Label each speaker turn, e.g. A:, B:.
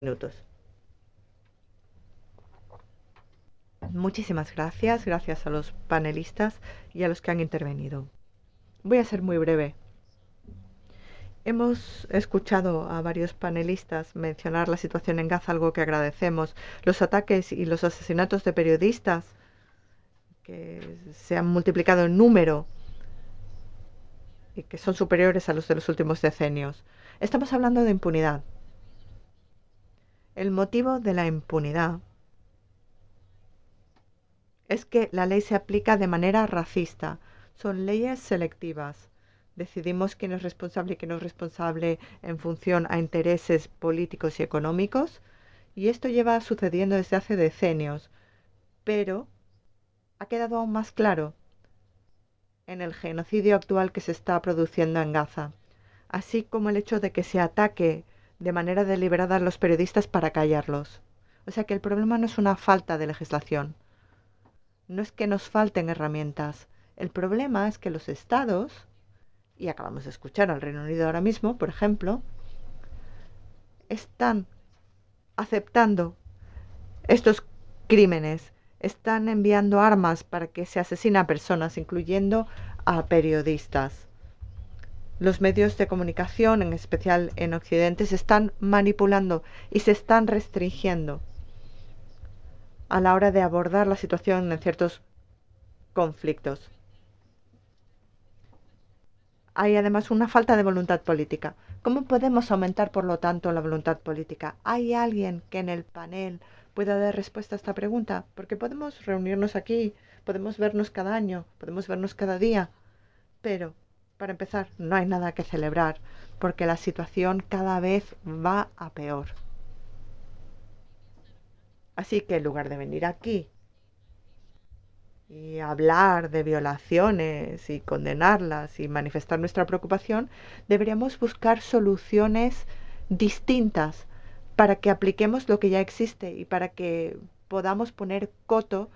A: Minutos. Muchísimas gracias, gracias a los panelistas y a los que han intervenido. Voy a ser muy breve. Hemos escuchado a varios panelistas mencionar la situación en Gaza, algo que agradecemos. Los ataques y los asesinatos de periodistas que se han multiplicado en número y que son superiores a los de los últimos decenios. Estamos hablando de impunidad. El motivo de la impunidad es que la ley se aplica de manera racista. Son leyes selectivas. Decidimos quién es responsable y quién no es responsable en función a intereses políticos y económicos. Y esto lleva sucediendo desde hace decenios. Pero ha quedado aún más claro en el genocidio actual que se está produciendo en Gaza, así como el hecho de que se ataque de manera deliberada a los periodistas para callarlos. O sea que el problema no es una falta de legislación. No es que nos falten herramientas. El problema es que los estados, y acabamos de escuchar al Reino Unido ahora mismo, por ejemplo, están aceptando estos crímenes, están enviando armas para que se asesine a personas, incluyendo a periodistas. Los medios de comunicación, en especial en Occidente, se están manipulando y se están restringiendo a la hora de abordar la situación en ciertos conflictos. Hay además una falta de voluntad política. ¿Cómo podemos aumentar, por lo tanto, la voluntad política? ¿Hay alguien que en el panel pueda dar respuesta a esta pregunta? Porque podemos reunirnos aquí, podemos vernos cada año, podemos vernos cada día, pero, para empezar, no hay nada que celebrar, porque la situación cada vez va a peor. Así que en lugar de venir aquí y hablar de violaciones y condenarlas y manifestar nuestra preocupación, deberíamos buscar soluciones distintas para que apliquemos lo que ya existe y para que podamos poner coto